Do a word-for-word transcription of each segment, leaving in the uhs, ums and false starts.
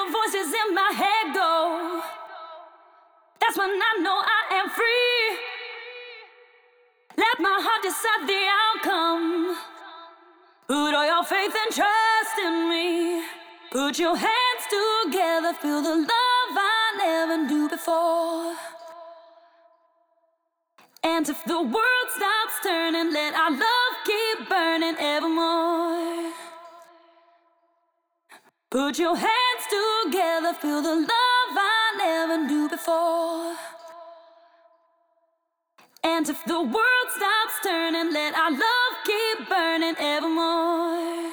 voices in my head go, that's when I know I am free. Let my heart decide the outcome. Put all your faith and trust in me. Put your hands together, feel the love I never knew before. And if the world stops turning, let our love keep burning evermore. Put your hands together, feel the love I never knew before. And if the world stops turning, let our love keep burning evermore.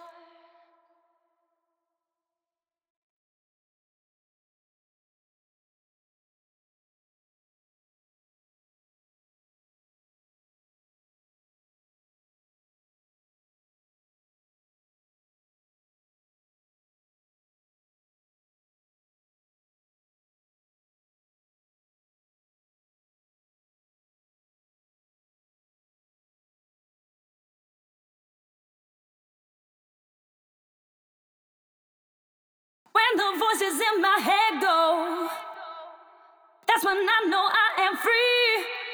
When the voices in my head go, that's when I know I am free.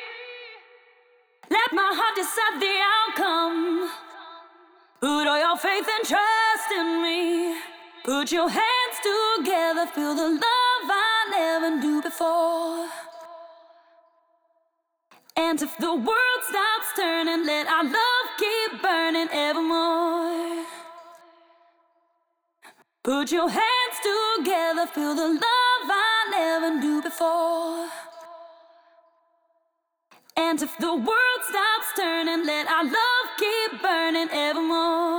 Let my heart decide the outcome. Put all your faith and trust in me. Put your hands together, feel the love I never knew before. And if the world stops turning, let our love keep burning evermore. Put your hands together, feel the love I never knew before. And if the world stops turning, let our love keep burning evermore.